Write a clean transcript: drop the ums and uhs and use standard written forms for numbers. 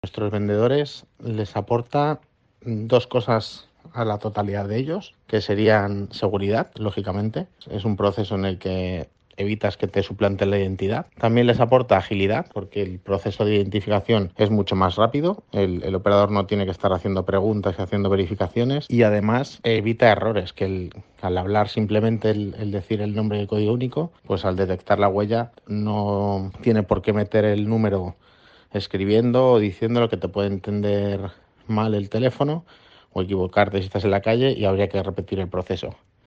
Nuestros vendedores les aporta dos cosas a la totalidad de ellos, que serían seguridad, lógicamente. Es un proceso en el que evitas que te suplanten la identidad. También les aporta agilidad, porque el proceso de identificación es mucho más rápido. El operador no tiene que estar haciendo preguntas y haciendo verificaciones. Y además evita errores, al hablar simplemente el decir el nombre y el código único, pues al detectar la huella no tiene por qué meter el número escribiendo o diciendo lo que te puede entender mal el teléfono o equivocarte si estás en la calle y habría que repetir el proceso.